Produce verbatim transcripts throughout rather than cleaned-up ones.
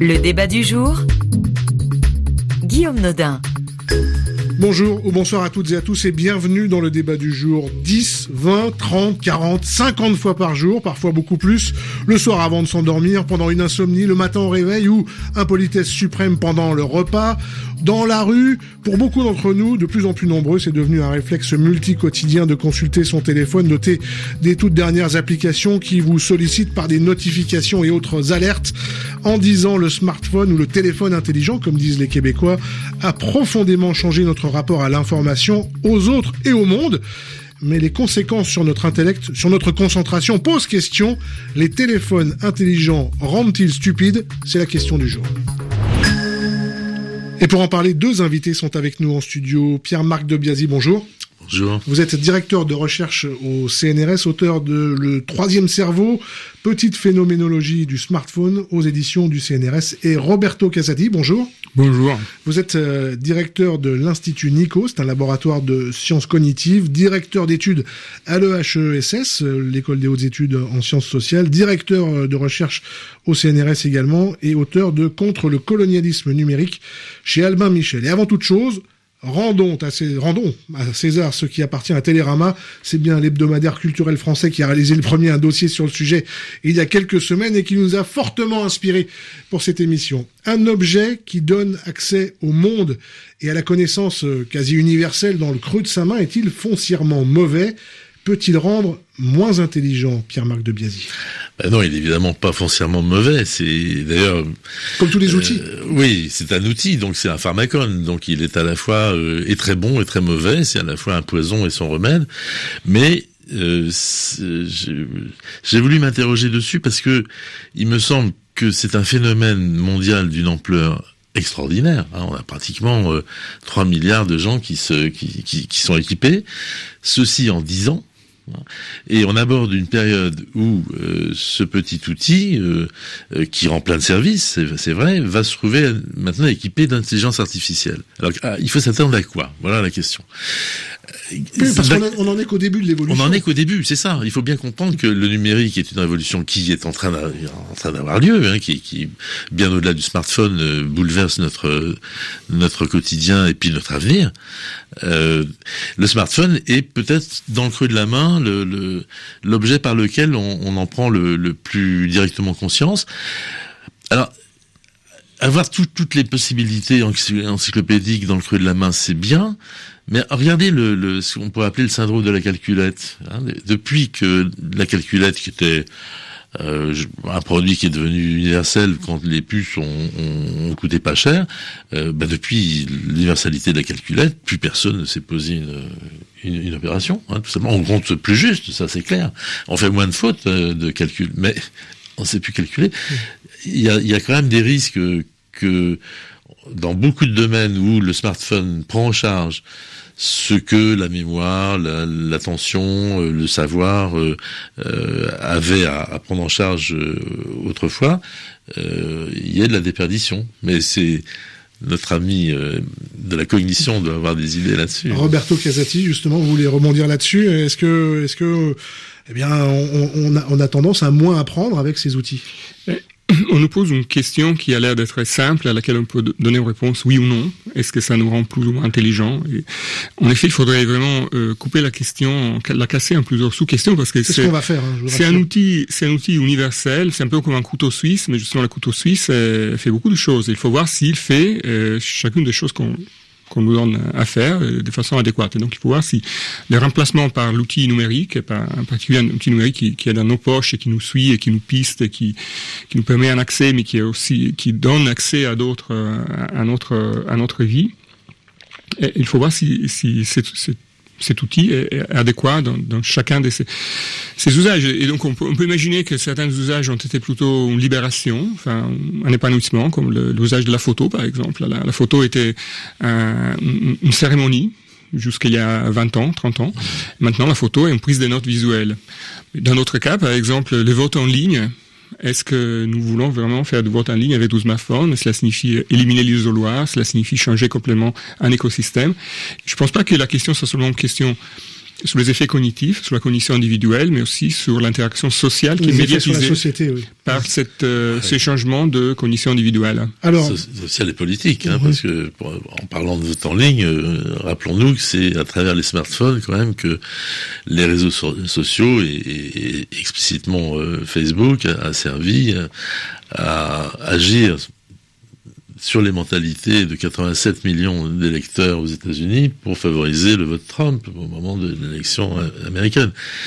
Le débat du jour, Guillaume Nodin. Bonjour ou bonsoir à toutes et à tous et bienvenue dans le débat du jour. dix, vingt, trente, quarante, cinquante fois par jour, parfois beaucoup plus, le soir avant de s'endormir, pendant une insomnie, le matin au réveil ou impolitesse suprême pendant le repas, dans la rue. Pour beaucoup d'entre nous, de plus en plus nombreux, c'est devenu un réflexe multi-quotidien de consulter son téléphone, noter des toutes dernières applications qui vous sollicitent par des notifications et autres alertes. En dix ans, le smartphone ou le téléphone intelligent, comme disent les Québécois, a profondément changé notre rapport à l'information, aux autres et au monde. Mais les conséquences sur notre intellect, sur notre concentration posent question. Les téléphones intelligents rendent-ils stupides ? C'est la question du jour. Et pour en parler, deux invités sont avec nous en studio. Pierre-Marc de Biasi, bonjour. Bonjour. Vous êtes directeur de recherche au C N R S, auteur de Le Troisième Cerveau, petite phénoménologie du smartphone aux éditions du C N R S. Et Roberto Casati, bonjour. Bonjour. Vous êtes euh, directeur de l'Institut Nico, c'est un laboratoire de sciences cognitives, directeur d'études à l'E H E S S, euh, l'école des hautes études en sciences sociales, directeur euh, de recherche au C N R S également, et auteur de Contre le colonialisme numérique chez Albin Michel. Et avant toute chose, Rendons à, César, rendons à César ce qui appartient à Télérama. C'est bien l'hebdomadaire culturel français qui a réalisé le premier un dossier sur le sujet il y a quelques semaines et qui nous a fortement inspiré pour cette émission. Un objet qui donne accès au monde et à la connaissance quasi universelle dans le creux de sa main est-il foncièrement mauvais ? Peut-il rendre moins intelligent, Pierre-Marc de Biasi ? Ben non, il est évidemment pas foncièrement mauvais. C'est d'ailleurs comme tous les outils. Euh, oui, c'est un outil, donc c'est un pharmacone. Donc il est à la fois euh, et très bon et très mauvais. C'est à la fois un poison et son remède. Mais euh, j'ai, j'ai voulu m'interroger dessus parce que il me semble que c'est un phénomène mondial d'une ampleur extraordinaire. Hein, on a pratiquement euh, trois milliards de gens qui se qui, qui, qui sont équipés. Ceci en dix ans. Et on aborde une période où euh, ce petit outil, euh, euh, qui rend plein de services, c'est, c'est vrai, va se trouver maintenant équipé d'intelligence artificielle. Alors, ah, il faut s'attendre à quoi ? Voilà la question. Oui, parce qu'on on en est qu'au début de l'évolution. On en est qu'au début, c'est ça. Il faut bien comprendre que le numérique est une révolution qui est en train d'avoir, en train d'avoir lieu, hein, qui, qui, bien au-delà du smartphone, euh, bouleverse notre notre quotidien et puis notre avenir. Euh, le smartphone est peut-être dans le creux de la main le, le l'objet par lequel on, on en prend le, le plus directement conscience. Alors, avoir tout, toutes les possibilités encyclopédiques dans le creux de la main, c'est bien, mais regardez le, le ce qu'on pourrait appeler le syndrome de la calculette. Hein, depuis que la calculette, qui était euh, un produit qui est devenu universel quand les puces ont, ont, ont coûté pas cher, euh, bah depuis l'universalité de la calculette, plus personne ne s'est posé une, une, une opération. Hein, tout simplement, on compte plus juste, ça c'est clair. On fait moins de fautes euh, de calcul, mais on sait plus calculer. Il y a, il y a quand même des risques que dans beaucoup de domaines où le smartphone prend en charge ce que la mémoire, la, l'attention, le savoir euh, euh, avaient à, à prendre en charge euh, autrefois, euh, il y a de la déperdition. Mais c'est notre ami euh, de la cognition doit avoir des idées là-dessus. Roberto Casati, justement, vous voulez rebondir là-dessus. Est-ce que, est-ce que, eh bien, on, on, a, on a tendance à moins apprendre avec ces outils ? On nous pose une question qui a l'air d'être simple, à laquelle on peut donner une réponse oui ou non. Est-ce que ça nous rend plus ou moins intelligents ? Et en effet, il faudrait vraiment euh, couper la question, la casser en plusieurs sous-questions, parce que c'est, c'est, ce qu'on va faire, hein, je vous c'est un outil, c'est un outil universel. C'est un peu comme un couteau suisse, mais justement, le couteau suisse euh, fait beaucoup de choses. Il faut voir s'il fait euh, chacune des choses qu'on qu'on nous donne à faire de façon adéquate. Et donc, il faut voir si le remplacement par l'outil numérique, par en particulier un outil numérique qui, qui est dans nos poches et qui nous suit et qui nous piste et qui, qui nous permet un accès, mais qui est aussi, qui donne accès à d'autres, à notre, à notre vie. Et il faut voir si, si c'est, c'est cet outil est adéquat dans, dans chacun de ces, ces usages. Et donc, on peut, on peut imaginer que certains usages ont été plutôt une libération, enfin, un épanouissement, comme le, l'usage de la photo, par exemple. La, la photo était un, une cérémonie jusqu'il y a vingt ans, trente ans. Maintenant, la photo est une prise de notes visuelles. Dans notre cas, par exemple, le vote en ligne, est-ce que nous voulons vraiment faire du vote en ligne avec douze smartphones ? Cela signifie éliminer l'isoloir, cela signifie changer complètement un écosystème. Je ne pense pas que la question soit seulement une question sur les effets cognitifs, sur la cognition individuelle, mais aussi sur l'interaction sociale qui les est médiatisée médiatisée sur la société, oui. par cette, euh, ouais. ces changements de cognition individuelle. Alors, So- social et politique, hein, oui. parce que pour, en parlant de vote en ligne, euh, rappelons-nous que c'est à travers les smartphones quand même que les réseaux so- sociaux et, et, et explicitement euh, Facebook a, a servi à, à agir sur les mentalités de quatre-vingt-sept millions d'électeurs aux États-Unis pour favoriser le vote Trump au moment de l'élection américaine,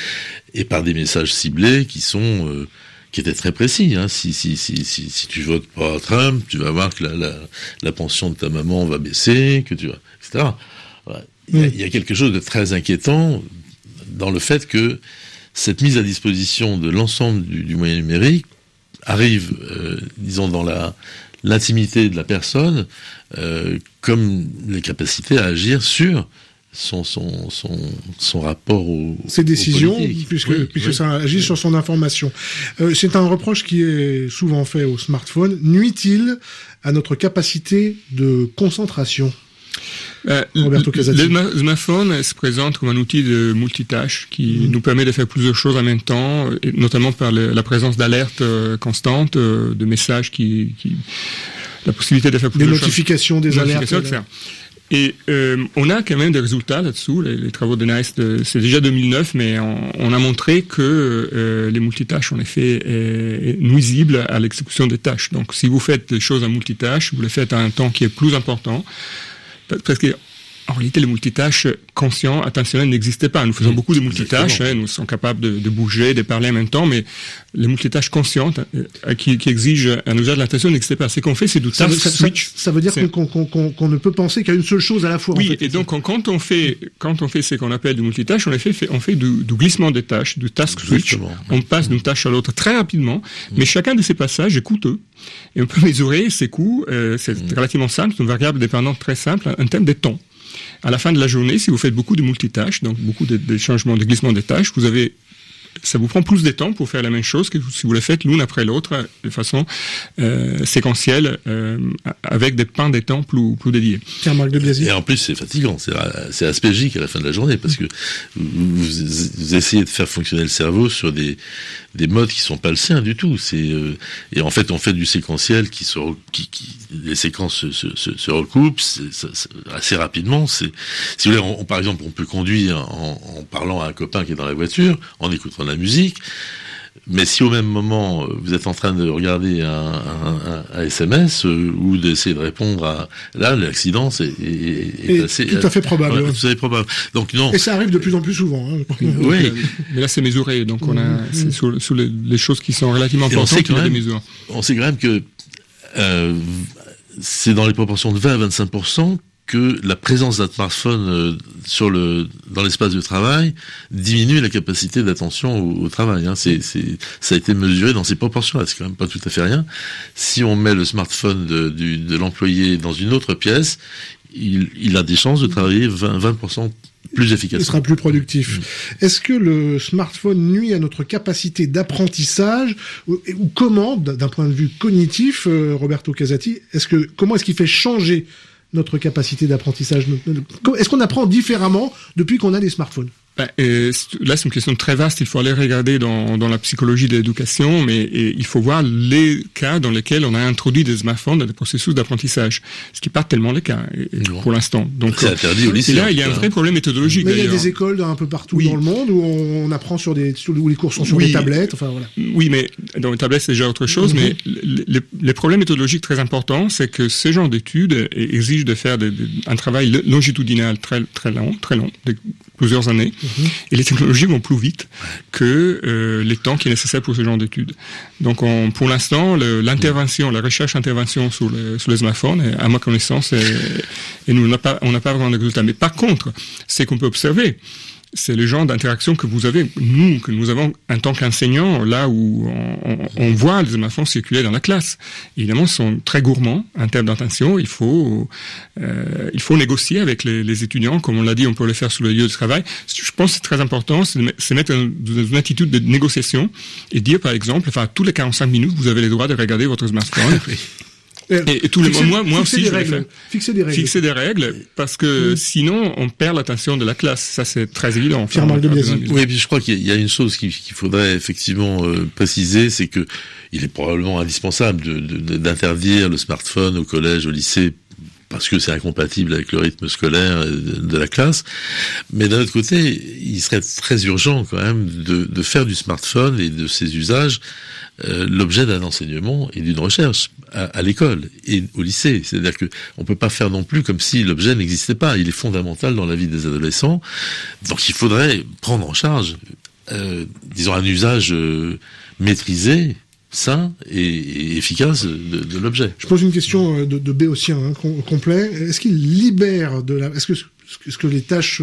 et par des messages ciblés qui sont euh, qui étaient très précis. Hein. Si, si, si, si, si tu votes pas Trump, tu vas voir que la, la, la pension de ta maman va baisser, que tu vas, et cetera. Voilà. Il, y a, il y a quelque chose de très inquiétant dans le fait que cette mise à disposition de l'ensemble du, du moyen numérique arrive, euh, disons, dans la l'intimité de la personne, euh, comme les capacités à agir sur son son son son rapport au ses décisions, aux politiques. puisque, Oui, puisque oui. ça agit oui. sur son information. Euh, c'est un reproche qui est souvent fait au smartphone. Nuit-il à notre capacité de concentration? Euh, Roberto Casati. Le sma- smartphone se présente comme un outil de multitâche qui mmh. nous permet de faire plusieurs choses en même temps, et notamment par le, la présence d'alertes euh, constantes, euh, de messages qui, qui, la possibilité de faire plusieurs des choses. notifications, des, des notifications, alertes. Et euh, on a quand même des résultats là-dessous. Les, les travaux de NICE, de, c'est déjà deux mille neuf, mais on, on a montré que euh, les multitâches, en effet, est nuisibles à l'exécution des tâches. Donc, si vous faites des choses en multitâche, vous les faites à un temps qui est plus important. Parce que, en réalité, les multitâches conscients, attentionnels n'existaient pas. Nous faisons beaucoup de multitâches, hein, nous sommes capables de, de bouger, de parler en même temps, mais les multitâches conscientes euh, qui, qui exigent un usage de l'attention n'existaient pas. Ce qu'on fait, c'est du task ça, switch. Ça, ça veut dire qu'on, qu'on, qu'on, qu'on ne peut penser qu'à une seule chose à la fois. Oui, en fait. Et donc quand on fait quand on fait ce qu'on appelle du multitâche, on fait, fait on fait du, du glissement des tâches, du task switch. Exactement. On passe d'une tâche à l'autre très rapidement, mais chacun de ces passages est coûteux. Et on peut mesurer ces coûts. Euh, c'est mmh. relativement simple, c'est une variable dépendante très simple, un terme de temps. À la fin de la journée, si vous faites beaucoup de multitâches, donc beaucoup de, de changements, de glissements des tâches, vous avez, ça vous prend plus de temps pour faire la même chose que si vous le faites l'une après l'autre de façon euh, séquentielle, euh, avec des pans de temps plus, plus dédiés. Tiens, Marc de Biasi. Et en plus, c'est fatigant, c'est, c'est aspégique à la fin de la journée, parce que vous, vous essayez de faire fonctionner le cerveau sur des, des modes qui sont pas le sien du tout. C'est, euh, et en fait, on fait du séquentiel qui se, qui, qui les séquences se, se, se, se recoupent c'est, ça, c'est assez rapidement. C'est, si vous voulez, on, on, par exemple, on peut conduire en, en parlant à un copain qui est dans la voiture, en écoutant de la musique. Mais si au même moment vous êtes en train de regarder un, un, un S M S euh, ou d'essayer de répondre à là, l'accident c'est, est, est assez tout à fait probable. Ouais, tout à fait probable. Donc non. Et ça arrive de plus en plus souvent. Hein. Oui. Mais là c'est mesuré, donc on a mmh. c'est sur, sur les, les choses qui sont relativement importantes qu'il y a des mesures. On sait quand même que euh, c'est dans les proportions de vingt à vingt-cinq pour cent que la présence d'un smartphone euh, sur le dans l'espace de travail diminue la capacité d'attention au, au travail. Hein. C'est, c'est, ça a été mesuré dans ces proportions-là. C'est quand même pas tout à fait rien. Si on met le smartphone de, du, de l'employé dans une autre pièce, il, il a des chances de travailler vingt pour cent plus efficacement. Il sera plus productif. Mmh. Est-ce que le smartphone nuit à notre capacité d'apprentissage ou, ou comment, d'un point de vue cognitif, euh, Roberto Casati, est-ce que comment est-ce qu'il fait changer notre capacité d'apprentissage? Est-ce qu'on apprend différemment depuis qu'on a des smartphones? Ben, euh, là, c'est une question très vaste. Il faut aller regarder dans, dans la psychologie de l'éducation, mais et, il faut voir les cas dans lesquels on a introduit des smartphones dans des processus d'apprentissage, ce qui n'est pas tellement le cas pour l'instant. Donc, c'est interdit au lycée. Et là, il y a un vrai problème méthodologique. Mais il y a d'ailleurs. des écoles un peu partout oui. dans le monde où on apprend sur des, où les cours sont sur oui. des tablettes. Enfin voilà. Oui, mais dans les tablettes c'est déjà autre chose. Mm-hmm. Mais les, les problèmes méthodologiques très importants, c'est que ces genres d'études exigent de faire de, de, un travail longitudinal très très long, très long, de plusieurs années. Mm-hmm. Et les technologies vont plus vite que euh, les temps qui est nécessaire pour ce genre d'études. Donc, on, pour l'instant, le, l'intervention, la recherche-intervention sur, le, sur les smartphones, à ma connaissance, est, et nous, on n'a pas, on n'a pas vraiment de résultats. Mais par contre, ce qu'on peut observer, c'est le genre d'interaction que vous avez, nous, que nous avons en tant qu'enseignants, là où on, on, on voit les smartphones circuler dans la classe. Évidemment, ils sont très gourmands en termes d'attention. Il faut, euh, il faut négocier avec les, les étudiants. Comme on l'a dit, on peut le faire sur le lieu de travail. Je pense que c'est très important, c'est de se mettre dans une attitude de négociation et dire, par exemple, enfin, tous les quarante-cinq minutes, vous avez le droit de regarder votre smartphone. Et, et tous les fixer, moi, moi aussi, des je vais règles, faire. Fixer des règles. Fixer des règles, parce que mmh. sinon, on perd l'attention de la classe. Ça, c'est très évident. Enfin, Pierre-Marc de Biasy. Oui, et puis je crois qu'il y a une chose qu'il, qu'il faudrait effectivement euh, préciser, c'est que il est probablement indispensable de, de, d'interdire le smartphone au collège, au lycée, parce que c'est incompatible avec le rythme scolaire de la classe. Mais d'un autre côté, il serait très urgent quand même de, de faire du smartphone et de ses usages euh, l'objet d'un enseignement et d'une recherche à, à l'école et au lycée. C'est-à-dire que on peut pas faire non plus comme si l'objet n'existait pas. Il est fondamental dans la vie des adolescents. Donc il faudrait prendre en charge, euh, disons, un usage euh, maîtrisé, sain et, et efficace de, de l'objet. Je pose une question de, de béotien hein, com- complet. Est-ce qu'il libère de la... Est-ce que, est-ce que les tâches...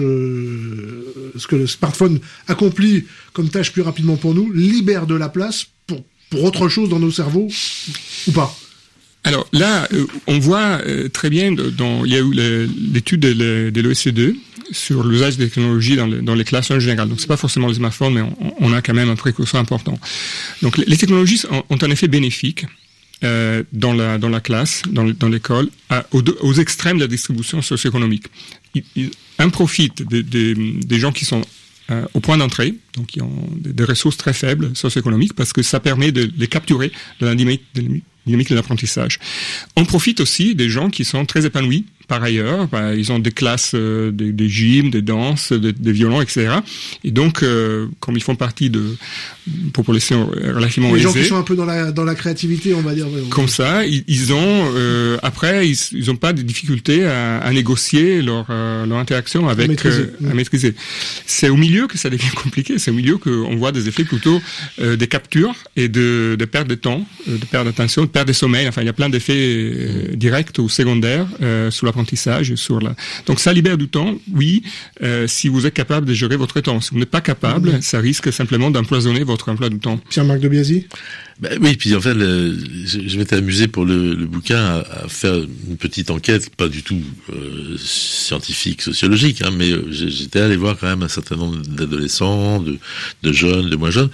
Euh, ce que le smartphone accomplit comme tâche plus rapidement pour nous libère de la place pour, pour autre chose dans nos cerveaux ou pas? Alors là, euh, on voit euh, très bien, dans, il y a eu le, l'étude de, de l'O E C D sur l'usage des technologies dans, le, dans les classes en général. Donc c'est pas forcément les smartphones, mais on, on a quand même un précurseur important. Donc les, les technologies ont, ont un effet bénéfique euh, dans la dans la classe, dans, dans l'école, à, aux, deux, aux extrêmes de la distribution socio-économique. Il, il, un profite des, des, des gens qui sont euh, au point d'entrée, donc qui ont des, des ressources très faibles socio-économiques, parce que ça permet de les capturer de la dynamique de dynamique de l'apprentissage. On profite aussi des gens qui sont très épanouis par ailleurs. Ben, ils ont des classes, euh, des, des gyms, des danses, des, des violons, et cetera. Et donc, euh, comme ils font partie de population relativement aisée, les gens qui sont un peu dans la dans la créativité, on va dire. Comme ça, ils, ils ont euh, après, ils ils ont pas de difficultés à, à négocier leur euh, leur interaction avec à maîtriser. Euh, à maîtriser. C'est au milieu que ça devient compliqué. C'est au milieu qu'on voit des effets plutôt euh, des captures et de de perte de temps, de perte d'attention, de perte de sommeil. Enfin, il y a plein d'effets euh, directs ou secondaires euh, sur l'apprentissage, sur la. Donc ça libère du temps, oui, euh, si vous êtes capable de gérer votre temps. Si vous n'êtes pas capable, mmh. ça risque simplement d'empoisonner votre emploi du temps. Pierre-Marc de Biasy. Ben oui, puis en fait, le, je, je m'étais amusé pour le, le bouquin à, à faire une petite enquête, pas du tout euh, scientifique, sociologique, hein, mais j'étais allé voir quand même un certain nombre d'adolescents, de, de jeunes, de moins jeunes.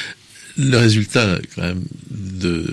Le résultat, quand même, de,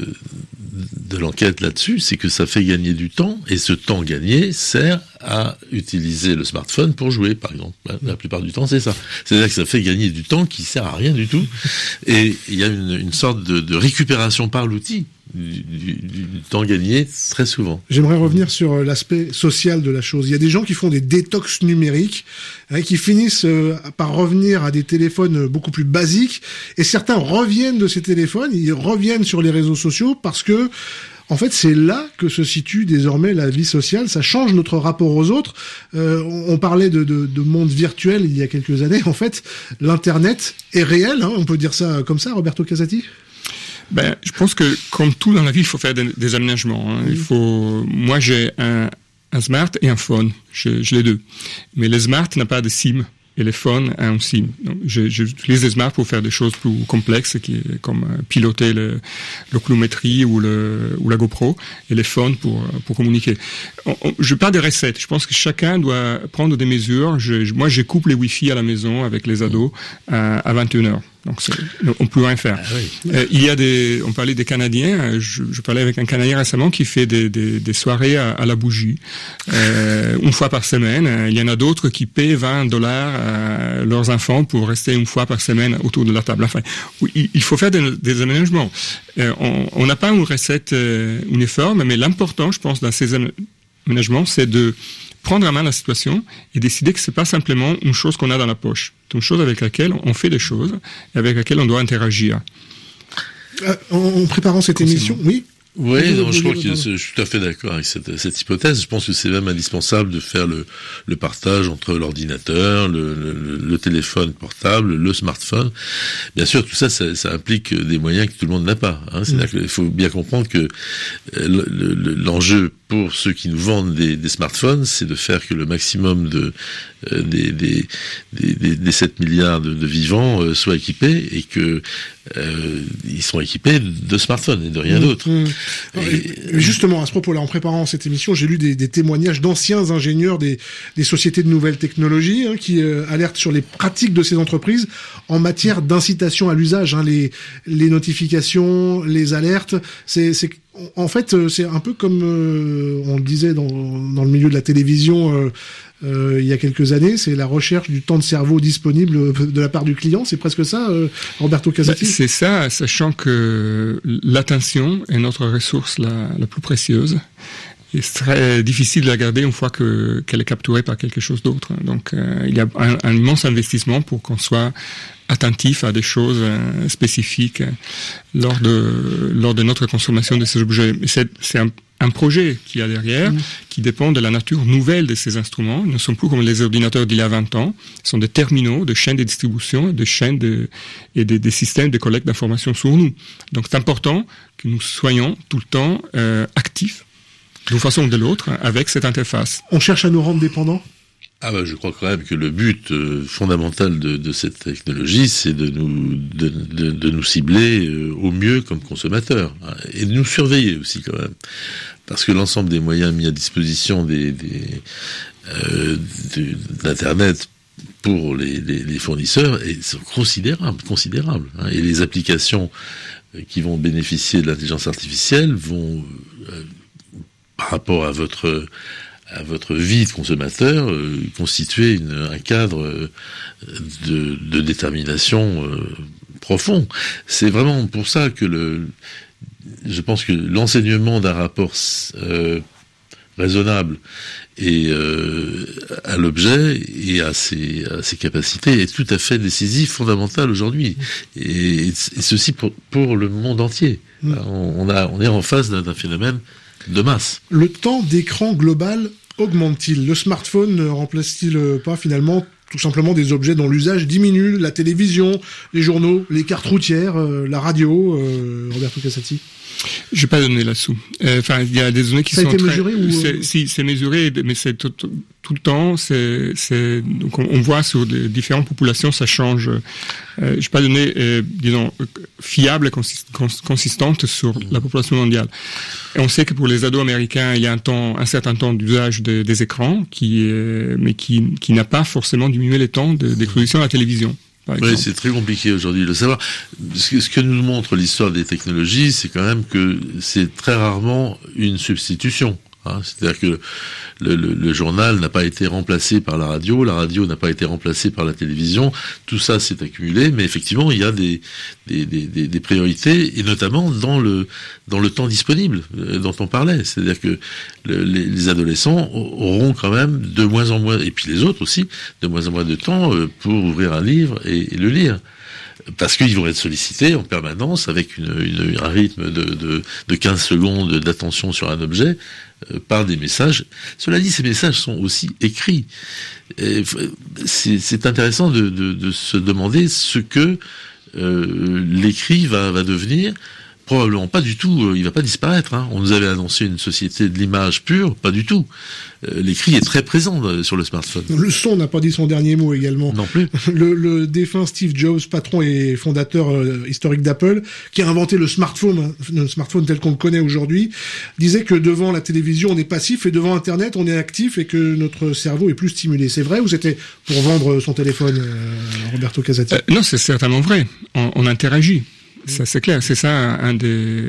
de l'enquête là-dessus, c'est que ça fait gagner du temps, et ce temps gagné sert à utiliser le smartphone pour jouer, par exemple. La plupart du temps, c'est ça. C'est-à-dire que ça fait gagner du temps qui sert à rien du tout, et il y a une, une sorte de, de récupération par l'outil du, du, du temps gagné très souvent. J'aimerais revenir sur l'aspect social de la chose. Il y a des gens qui font des détox numériques, hein, qui finissent euh, par revenir à des téléphones beaucoup plus basiques, et certains reviennent de ces téléphones, ils reviennent sur les réseaux sociaux parce que en fait, c'est là que se situe désormais la vie sociale. Ça change notre rapport aux autres. Euh, on parlait de, de, de monde virtuel il y a quelques années. En fait, l'Internet est réel. Hein, on peut dire ça comme ça, Roberto Casati. Ben, je pense que comme tout dans la vie, il faut faire des, des aménagements. Hein. Il faut. Moi, j'ai un, un smart et un phone. Je, je les deux. Mais le smart n'a pas de SIM. Et les phones ont un SIM. Donc, je, j'utilise les smarts pour faire des choses plus complexes, qui est comme piloter le, l'oculométrie ou le ou la GoPro, et les phones pour pour communiquer. On, on, je parle des recettes. Je pense que chacun doit prendre des mesures. Je, je, moi, je coupe les Wi-Fi à la maison avec les ados à, à vingt et une heures. Donc, c'est, on peut rien faire. Ah oui. euh, il y a des, on parlait des Canadiens. Je, je parlais avec un Canadien récemment qui fait des, des, des soirées à, à la bougie, euh, une fois par semaine. Il y en a d'autres qui paient vingt dollars à leurs enfants pour rester une fois par semaine autour de la table. Enfin, il, il faut faire des, des aménagements. Euh, on n'a pas une recette euh, uniforme, mais l'important, je pense, dans ces aménagements, c'est de prendre en main la situation et décider que c'est pas simplement une chose qu'on a dans la poche. C'est une chose avec laquelle on fait des choses et avec laquelle on doit interagir. Euh, en, en préparant cette émission, oui. Oui, non, je crois que je suis tout à fait d'accord avec cette, cette hypothèse. Je pense que c'est même indispensable de faire le, le partage entre l'ordinateur, le, le, le téléphone portable, le smartphone. Bien sûr, tout ça, ça, ça implique des moyens que tout le monde n'a pas. Hein. C'est-à-dire qu'il faut bien comprendre que le, le, l'enjeu pour ceux qui nous vendent des, des smartphones, c'est de faire que le maximum de euh, des, des, des, des sept milliards de, de vivants euh, soient équipés et que euh, ils sont équipés de smartphones et de rien mmh, d'autre. Mmh. Et, justement, à ce propos-là, en préparant cette émission, j'ai lu des, des témoignages d'anciens ingénieurs des, des sociétés de nouvelles technologies hein, qui euh, alertent sur les pratiques de ces entreprises en matière d'incitation à l'usage. Hein, les, les notifications, les alertes, c'est, c'est En fait, c'est un peu comme euh, on le disait dans, dans le milieu de la télévision euh, euh, il y a quelques années, c'est la recherche du temps de cerveau disponible de la part du client. C'est presque ça, euh, Roberto Casati. Bah, c'est ça, sachant que l'attention est notre ressource la, la plus précieuse. Et c'est très difficile de la garder une fois que qu'elle est capturée par quelque chose d'autre. Donc, euh, il y a un, un immense investissement pour qu'on soit attentif à des choses euh, spécifiques lors de lors de notre consommation de ces objets. Et c'est c'est un, un projet qu'il y a derrière, mmh. qui dépend de la nature nouvelle de ces instruments. Ils ne sont plus comme les ordinateurs d'il y a vingt ans. Ce sont des terminaux, des chaînes de distribution, des chaînes de, et des, des systèmes de collecte d'informations sur nous. Donc, c'est important que nous soyons tout le temps euh, actifs, d'une façon ou de l'autre, avec cette interface. On cherche à nous rendre dépendants ? Ah bah je crois quand même que le but euh, fondamental de, de cette technologie, c'est de nous de, de, de nous cibler euh, au mieux comme consommateurs, hein, et de nous surveiller aussi quand même, parce que l'ensemble des moyens mis à disposition des, des euh, de, d'internet pour les, les, les fournisseurs est, sont considérables, considérables, hein, et les applications qui vont bénéficier de l'intelligence artificielle vont euh, par rapport à votre à votre vie de consommateur, euh, constituer une, un cadre euh, de, de détermination euh, profond. C'est vraiment pour ça que le, je pense que l'enseignement d'un rapport euh, raisonnable et euh, à l'objet et à ses, à ses capacités est tout à fait décisif, fondamental aujourd'hui, et, et ceci pour, pour le monde entier. Mmh. On, on a, on est en face d'un, d'un phénomène de masse. Le temps d'écran global augmente-t-il ? Le smartphone remplace-t-il pas finalement tout simplement des objets dont l'usage diminue ? La télévision, les journaux, les cartes routières, euh, la radio, euh, Roberto Casati ? Je vais pas donner là-dessous. Enfin, euh, il y a des données qui ça sont a été très... mesuré ou... c'est, si, c'est mesuré, mais c'est tout, tout, tout le temps. C'est, c'est donc on, on voit sur des différentes populations, ça change. Euh, je vais pas donner, euh, disons, fiable et consist, consistante sur la population mondiale. Et on sait que pour les ados américains, il y a un temps, un certain temps d'usage de, des écrans, qui, euh, mais qui, qui n'a pas forcément diminué les temps de, d'exposition à la télévision. Oui, c'est très compliqué aujourd'hui de le savoir. Ce que, ce que nous montre l'histoire des technologies, c'est quand même que c'est très rarement une substitution. Hein. C'est-à-dire que le, le, le journal n'a pas été remplacé par la radio, la radio n'a pas été remplacée par la télévision. Tout ça s'est accumulé, mais effectivement, il y a des, des, des, des priorités, et notamment dans le, dans le temps disponible dont on parlait. C'est-à-dire que le, les, les adolescents auront quand même de moins en moins, et puis les autres aussi, de moins en moins de temps pour ouvrir un livre et, et le lire. Parce qu'ils vont être sollicités en permanence avec une, une, un rythme de, de, de quinze secondes d'attention sur un objet euh, par des messages. Cela dit, ces messages sont aussi écrits. Et c'est, c'est intéressant de, de, de se demander ce que euh, l'écrit va, va devenir. Probablement pas du tout, il va pas disparaître. Hein. On nous avait annoncé une société de l'image pure, pas du tout. Euh, l'écrit est très présent sur le smartphone. Le son n'a pas dit son dernier mot également. Non plus. Le, le défunt Steve Jobs, patron et fondateur euh, historique d'Apple, qui a inventé le smartphone, le smartphone tel qu'on le connaît aujourd'hui, disait que devant la télévision on est passif et devant Internet on est actif et que notre cerveau est plus stimulé. C'est vrai ou c'était pour vendre son téléphone, euh, Roberto Casati ? euh, Non, c'est certainement vrai. On, on interagit. Ça, c'est clair, c'est ça un des,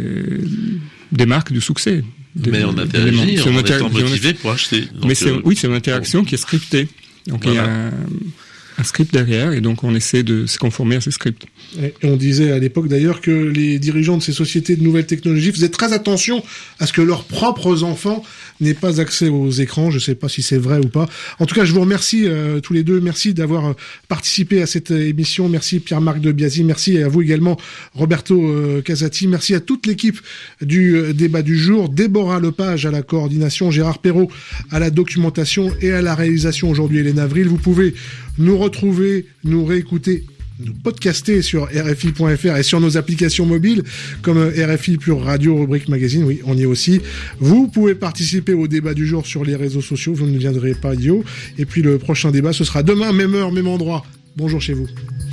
des marques du succès. Des, mais on interagit, on est motivé pour acheter. Donc mais c'est, euh, oui, c'est une interaction bon. qui est scriptée. Donc voilà. Il y a un, un script derrière et donc on essaie de se conformer à ce script. Et on disait à l'époque d'ailleurs que les dirigeants de ces sociétés de nouvelles technologies faisaient très attention à ce que leurs propres enfants n'aient pas accès aux écrans. Je ne sais pas si c'est vrai ou pas. En tout cas, je vous remercie euh, tous les deux. Merci d'avoir participé à cette émission. Merci Pierre-Marc de Biasi. Merci à vous également Roberto euh, Casati. Merci à toute l'équipe du euh, débat du jour. Déborah Lepage à la coordination, Gérard Perrault à la documentation et à la réalisation aujourd'hui, Hélène Avril. Vous pouvez nous retrouver, nous réécouter, nous podcaster sur R F I point F R et sur nos applications mobiles comme R F I Pure Radio, rubrique magazine, oui, on y est aussi. Vous pouvez participer au débat du jour sur les réseaux sociaux, vous ne viendrez pas idiot. Et puis le prochain débat, ce sera demain, même heure, même endroit. Bonjour chez vous.